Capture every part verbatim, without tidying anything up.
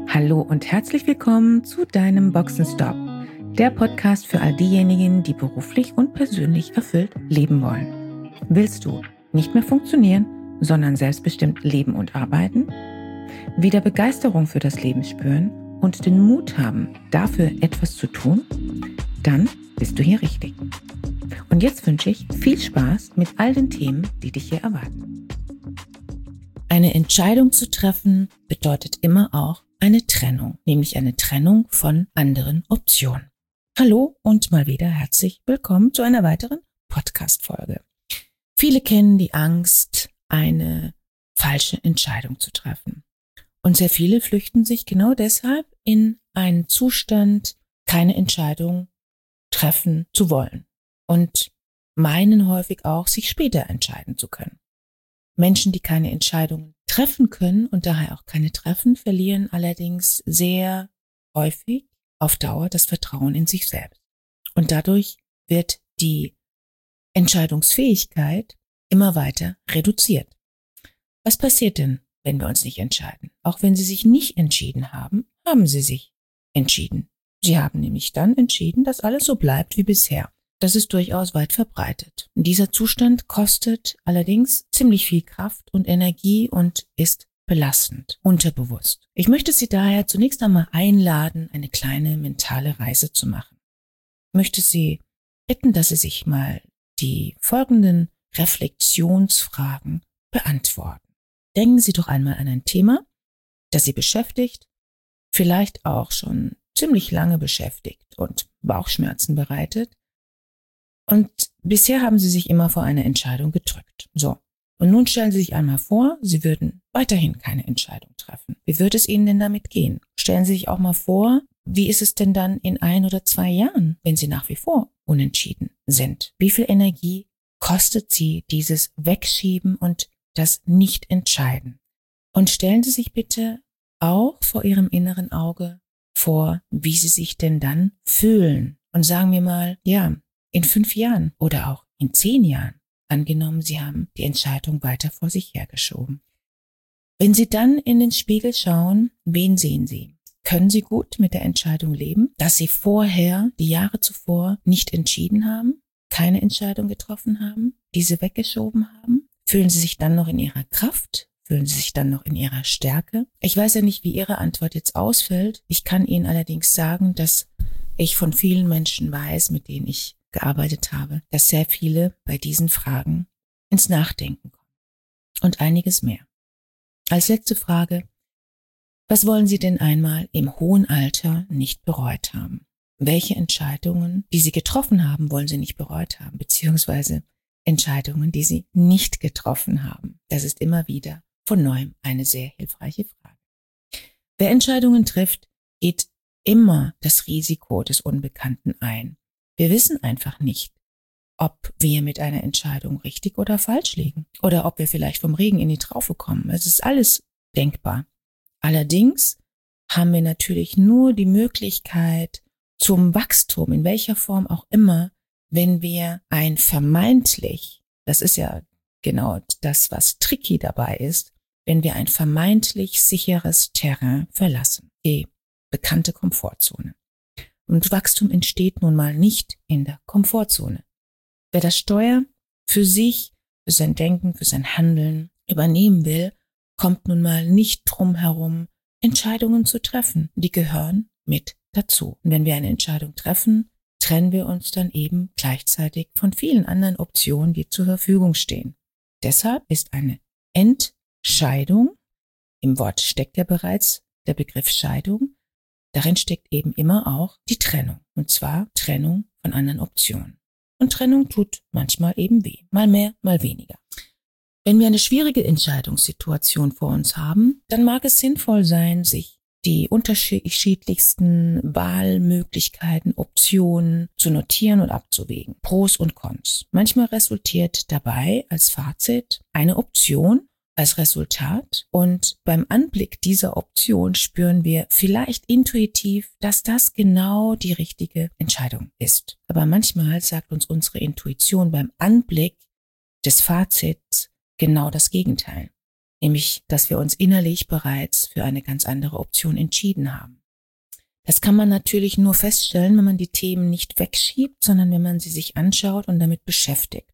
Hallo und herzlich willkommen zu deinem Boxenstopp, der Podcast für all diejenigen, die beruflich und persönlich erfüllt leben wollen. Willst du nicht mehr funktionieren, sondern selbstbestimmt leben und arbeiten? Wieder Begeisterung für das Leben spüren und den Mut haben, dafür etwas zu tun? Dann bist du hier richtig. Und jetzt wünsche ich viel Spaß mit all den Themen, die dich hier erwarten. Eine Entscheidung zu treffen bedeutet immer auch eine Trennung, nämlich eine Trennung von anderen Optionen. Hallo und mal wieder herzlich willkommen zu einer weiteren Podcast-Folge. Viele kennen die Angst, eine falsche Entscheidung zu treffen. Und sehr viele flüchten sich genau deshalb in einen Zustand, keine Entscheidung treffen zu wollen und meinen häufig auch, sich später entscheiden zu können. Menschen, die keine Entscheidungen treffen können und daher auch keine treffen, verlieren allerdings sehr häufig auf Dauer das Vertrauen in sich selbst. Und dadurch wird die Entscheidungsfähigkeit immer weiter reduziert. Was passiert denn, wenn wir uns nicht entscheiden? Auch wenn Sie sich nicht entschieden haben, haben Sie sich entschieden. Sie haben nämlich dann entschieden, dass alles so bleibt wie bisher. Das ist durchaus weit verbreitet. Dieser Zustand kostet allerdings ziemlich viel Kraft und Energie und ist belastend, unterbewusst. Ich möchte Sie daher zunächst einmal einladen, eine kleine mentale Reise zu machen. Ich möchte Sie bitten, dass Sie sich mal die folgenden Reflexionsfragen beantworten. Denken Sie doch einmal an ein Thema, das Sie beschäftigt, vielleicht auch schon ziemlich lange beschäftigt und Bauchschmerzen bereitet. Und bisher haben Sie sich immer vor eine Entscheidung gedrückt. So. Und nun stellen Sie sich einmal vor, Sie würden weiterhin keine Entscheidung treffen. Wie würde es Ihnen denn damit gehen? Stellen Sie sich auch mal vor, wie ist es denn dann in ein oder zwei Jahren, wenn Sie nach wie vor unentschieden sind? Wie viel Energie kostet Sie dieses Wegschieben und das Nicht-Entscheiden? Und stellen Sie sich bitte auch vor Ihrem inneren Auge vor, wie Sie sich denn dann fühlen. Und sagen wir mal, ja, in fünf Jahren oder auch in zehn Jahren, angenommen, Sie haben die Entscheidung weiter vor sich hergeschoben. Wenn Sie dann in den Spiegel schauen, wen sehen Sie? Können Sie gut mit der Entscheidung leben, dass Sie vorher, die Jahre zuvor, nicht entschieden haben, keine Entscheidung getroffen haben, diese weggeschoben haben? Fühlen Sie sich dann noch in Ihrer Kraft? Fühlen Sie sich dann noch in Ihrer Stärke? Ich weiß ja nicht, wie Ihre Antwort jetzt ausfällt. Ich kann Ihnen allerdings sagen, dass ich von vielen Menschen weiß, mit denen ich gearbeitet habe, dass sehr viele bei diesen Fragen ins Nachdenken kommen. Und einiges mehr. Als letzte Frage, was wollen Sie denn einmal im hohen Alter nicht bereut haben? Welche Entscheidungen, die Sie getroffen haben, wollen Sie nicht bereut haben? Beziehungsweise Entscheidungen, die Sie nicht getroffen haben? Das ist immer wieder von neuem eine sehr hilfreiche Frage. Wer Entscheidungen trifft, geht immer das Risiko des Unbekannten ein. Wir wissen einfach nicht, ob wir mit einer Entscheidung richtig oder falsch liegen oder ob wir vielleicht vom Regen in die Traufe kommen. Es ist alles denkbar. Allerdings haben wir natürlich nur die Möglichkeit zum Wachstum, in welcher Form auch immer, wenn wir ein vermeintlich, das ist ja genau das, was tricky dabei ist, wenn wir ein vermeintlich sicheres Terrain verlassen, die bekannte Komfortzone. Und Wachstum entsteht nun mal nicht in der Komfortzone. Wer das Steuer für sich, für sein Denken, für sein Handeln übernehmen will, kommt nun mal nicht drum herum, Entscheidungen zu treffen. Die gehören mit dazu. Und wenn wir eine Entscheidung treffen, trennen wir uns dann eben gleichzeitig von vielen anderen Optionen, die zur Verfügung stehen. Deshalb ist eine Entscheidung, im Wort steckt ja bereits der Begriff Scheidung, darin steckt eben immer auch die Trennung, und zwar Trennung von anderen Optionen. Und Trennung tut manchmal eben weh, mal mehr, mal weniger. Wenn wir eine schwierige Entscheidungssituation vor uns haben, dann mag es sinnvoll sein, sich die unterschiedlichsten Wahlmöglichkeiten, Optionen zu notieren und abzuwägen, Pros und Cons. Manchmal resultiert dabei als Fazit eine Option als Resultat und beim Anblick dieser Option spüren wir vielleicht intuitiv, dass das genau die richtige Entscheidung ist. Aber manchmal sagt uns unsere Intuition beim Anblick des Fazits genau das Gegenteil. nämlich dass wir uns innerlich bereits für eine ganz andere Option entschieden haben. Das kann man natürlich nur feststellen, wenn man die Themen nicht wegschiebt, sondern wenn man sie sich anschaut und damit beschäftigt.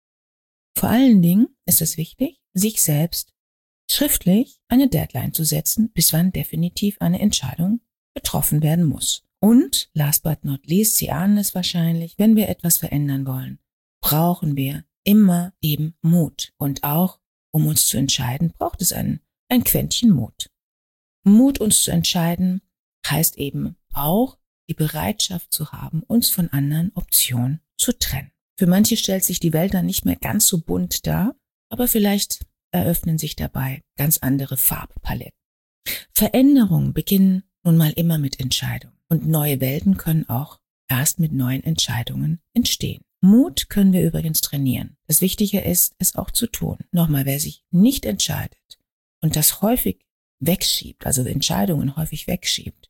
Vor allen Dingen ist es wichtig, sich selbst schriftlich eine Deadline zu setzen, bis wann definitiv eine Entscheidung getroffen werden muss. Und, last but not least, Sie ahnen es wahrscheinlich, wenn wir etwas verändern wollen, brauchen wir immer eben Mut. Und auch, um uns zu entscheiden, braucht es ein, ein Quäntchen Mut. Mut, uns zu entscheiden, heißt eben auch, die Bereitschaft zu haben, uns von anderen Optionen zu trennen. Für manche stellt sich die Welt dann nicht mehr ganz so bunt dar, aber vielleicht eröffnen sich dabei ganz andere Farbpaletten. Veränderungen beginnen nun mal immer mit Entscheidungen und neue Welten können auch erst mit neuen Entscheidungen entstehen. Mut können wir übrigens trainieren. Das Wichtige ist, es auch zu tun. Nochmal, wer sich nicht entscheidet und das häufig wegschiebt, also Entscheidungen häufig wegschiebt,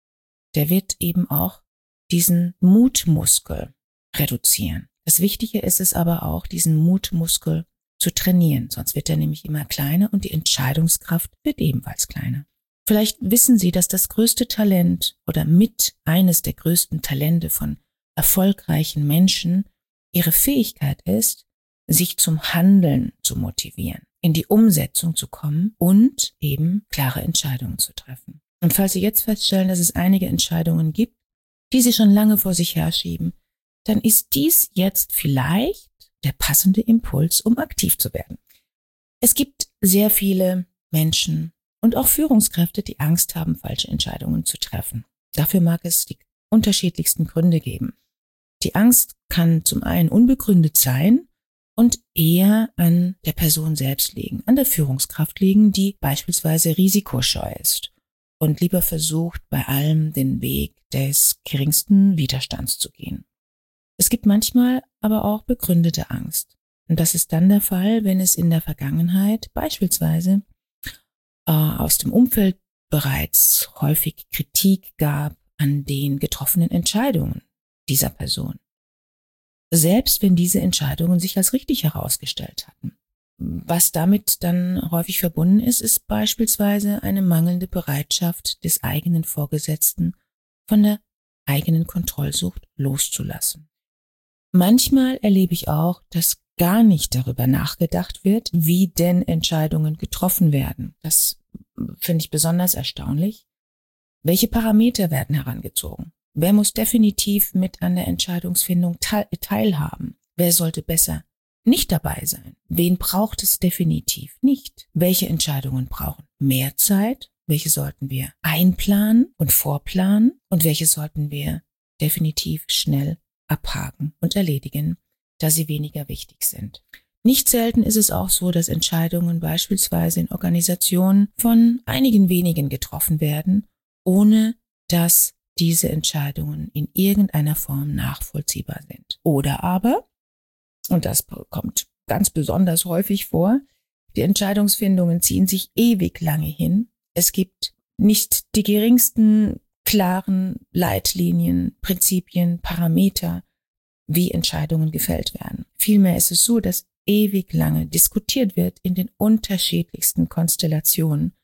der wird eben auch diesen Mutmuskel reduzieren. Das Wichtige ist es aber auch, diesen Mutmuskel zu trainieren, sonst wird er nämlich immer kleiner und die Entscheidungskraft wird ebenfalls kleiner. Vielleicht wissen Sie, dass das größte Talent oder mit eines der größten Talente von erfolgreichen Menschen ihre Fähigkeit ist, sich zum Handeln zu motivieren, in die Umsetzung zu kommen und eben klare Entscheidungen zu treffen. Und falls Sie jetzt feststellen, dass es einige Entscheidungen gibt, die Sie schon lange vor sich herschieben, dann ist dies jetzt vielleicht der passende Impuls, um aktiv zu werden. Es gibt sehr viele Menschen und auch Führungskräfte, die Angst haben, falsche Entscheidungen zu treffen. Dafür mag es die unterschiedlichsten Gründe geben. Die Angst kann zum einen unbegründet sein und eher an der Person selbst liegen, an der Führungskraft liegen, die beispielsweise risikoscheu ist und lieber versucht, bei allem den Weg des geringsten Widerstands zu gehen. Es gibt manchmal aber auch begründete Angst. Und das ist dann der Fall, wenn es in der Vergangenheit beispielsweise äh, aus dem Umfeld bereits häufig Kritik gab an den getroffenen Entscheidungen dieser Person. Selbst wenn diese Entscheidungen sich als richtig herausgestellt hatten. Was damit dann häufig verbunden ist, ist beispielsweise eine mangelnde Bereitschaft des eigenen Vorgesetzten von der eigenen Kontrollsucht loszulassen. Manchmal erlebe ich auch, dass gar nicht darüber nachgedacht wird, wie denn Entscheidungen getroffen werden. Das finde ich besonders erstaunlich. Welche Parameter werden herangezogen? Wer muss definitiv mit an der Entscheidungsfindung teilhaben? Wer sollte besser nicht dabei sein? Wen braucht es definitiv nicht? Welche Entscheidungen brauchen mehr Zeit? Welche sollten wir einplanen und vorplanen? Und welche sollten wir definitiv schnell abhaken und erledigen, da sie weniger wichtig sind? Nicht selten ist es auch so, dass Entscheidungen beispielsweise in Organisationen von einigen wenigen getroffen werden, ohne dass diese Entscheidungen in irgendeiner Form nachvollziehbar sind. Oder aber, und das kommt ganz besonders häufig vor, die Entscheidungsfindungen ziehen sich ewig lange hin. Es gibt nicht die geringsten klaren Leitlinien, Prinzipien, Parameter, wie Entscheidungen gefällt werden. Vielmehr ist es so, dass ewig lange diskutiert wird in den unterschiedlichsten Konstellationen.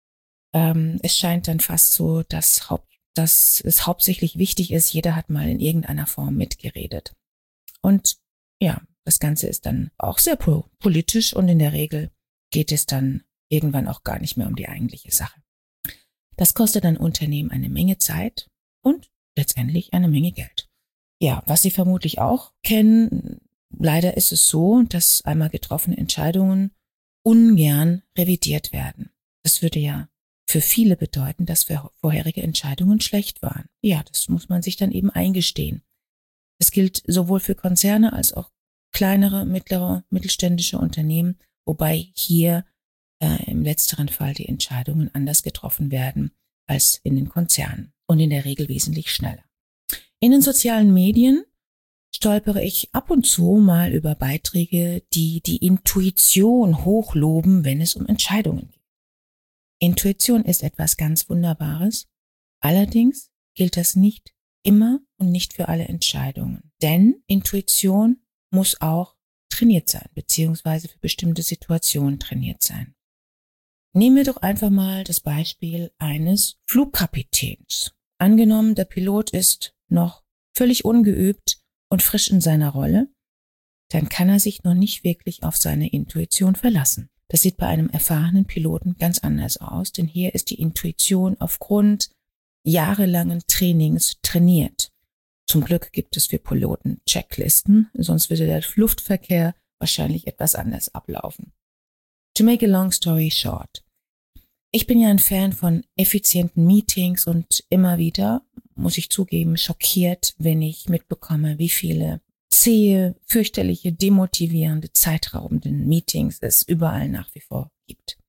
Ähm, es scheint dann fast so, dass, Haupt, dass es hauptsächlich wichtig ist, jeder hat mal in irgendeiner Form mitgeredet. Und ja, das Ganze ist dann auch sehr po- politisch und in der Regel geht es dann irgendwann auch gar nicht mehr um die eigentliche Sache. Das kostet ein Unternehmen eine Menge Zeit und letztendlich eine Menge Geld. Ja, was Sie vermutlich auch kennen, leider ist es so, dass einmal getroffene Entscheidungen ungern revidiert werden. Das würde ja für viele bedeuten, dass vorherige Entscheidungen schlecht waren. Ja, das muss man sich dann eben eingestehen. Es gilt sowohl für Konzerne als auch kleinere, mittlere, mittelständische Unternehmen, wobei hier äh, im letzteren Fall die Entscheidungen anders getroffen werden als in den Konzernen und in der Regel wesentlich schneller. In den sozialen Medien stolpere ich ab und zu mal über Beiträge, die die Intuition hochloben, wenn es um Entscheidungen geht. Intuition ist etwas ganz Wunderbares. Allerdings gilt das nicht immer und nicht für alle Entscheidungen. Denn Intuition muss auch trainiert sein, beziehungsweise für bestimmte Situationen trainiert sein. Nehmen wir doch einfach mal das Beispiel eines Flugkapitäns. Angenommen, der Pilot ist noch völlig ungeübt und frisch in seiner Rolle, dann kann er sich noch nicht wirklich auf seine Intuition verlassen. Das sieht bei einem erfahrenen Piloten ganz anders aus, denn hier ist die Intuition aufgrund jahrelangen Trainings trainiert. Zum Glück gibt es für Piloten Checklisten, sonst würde der Luftverkehr wahrscheinlich etwas anders ablaufen. To make a long story short. Ich bin ja ein Fan von effizienten Meetings und immer wieder, muss ich zugeben, schockiert, wenn ich mitbekomme, wie viele zähe, fürchterliche, demotivierende, zeitraubende Meetings es überall nach wie vor gibt.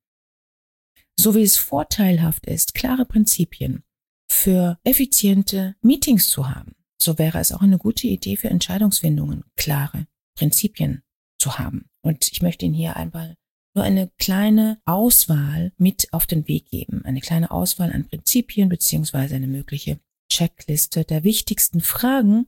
So wie es vorteilhaft ist, klare Prinzipien für effiziente Meetings zu haben, so wäre es auch eine gute Idee für Entscheidungsfindungen, klare Prinzipien zu haben. Und ich möchte Ihnen hier einmal nur eine kleine Auswahl mit auf den Weg geben, eine kleine Auswahl an Prinzipien beziehungsweise eine mögliche Checkliste der wichtigsten Fragen,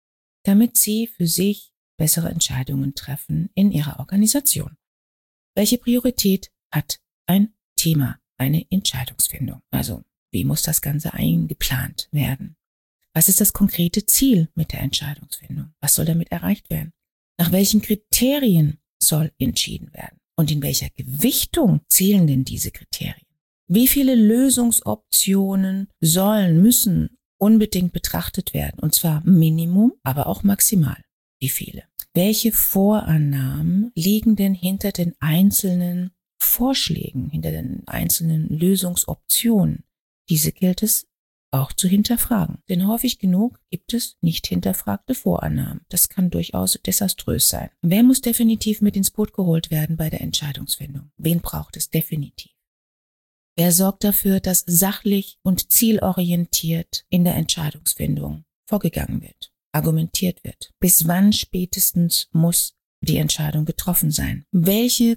damit Sie für sich bessere Entscheidungen treffen in Ihrer Organisation. Welche Priorität hat ein Thema, eine Entscheidungsfindung? Also, wie muss das Ganze eingeplant werden? Was ist das konkrete Ziel mit der Entscheidungsfindung? Was soll damit erreicht werden? Nach welchen Kriterien soll entschieden werden? Und in welcher Gewichtung zählen denn diese Kriterien? Wie viele Lösungsoptionen sollen, müssen unbedingt betrachtet werden? Und zwar Minimum, aber auch maximal. Wie viele? Welche Vorannahmen liegen denn hinter den einzelnen Vorschlägen, hinter den einzelnen Lösungsoptionen? Diese gilt es auch zu hinterfragen. Denn häufig genug gibt es nicht hinterfragte Vorannahmen. Das kann durchaus desaströs sein. Wer muss definitiv mit ins Boot geholt werden bei der Entscheidungsfindung? Wen braucht es definitiv? Wer sorgt dafür, dass sachlich und zielorientiert in der Entscheidungsfindung vorgegangen wird, argumentiert wird? Bis wann spätestens muss die Entscheidung getroffen sein? Welche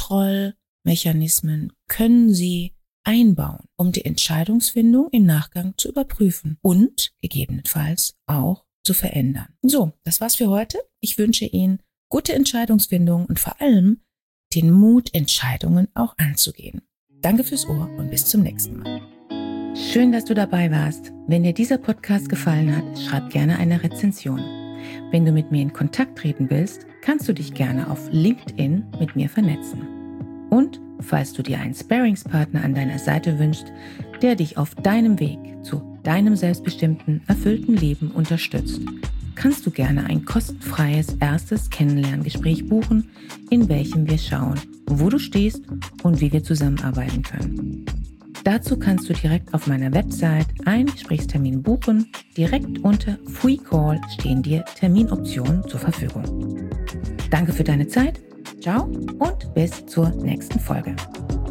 Kontrollmechanismen können Sie einbauen, um die Entscheidungsfindung im Nachgang zu überprüfen und gegebenenfalls auch zu verändern? So, das war's für heute. Ich wünsche Ihnen gute Entscheidungsfindung und vor allem den Mut, Entscheidungen auch anzugehen. Danke fürs Ohr und bis zum nächsten Mal. Schön, dass du dabei warst. Wenn dir dieser Podcast gefallen hat, schreib gerne eine Rezension. Wenn du mit mir in Kontakt treten willst, kannst du dich gerne auf LinkedIn mit mir vernetzen. Und falls du dir einen Sparringspartner an deiner Seite wünschst, der dich auf deinem Weg zu deinem selbstbestimmten, erfüllten Leben unterstützt, kannst du gerne ein kostenfreies erstes Kennenlerngespräch buchen, in welchem wir schauen, wo du stehst und wie wir zusammenarbeiten können. Dazu kannst du direkt auf meiner Website einen Gesprächstermin buchen. Direkt unter Free Call stehen dir Terminoptionen zur Verfügung. Danke für deine Zeit. Ciao und bis zur nächsten Folge.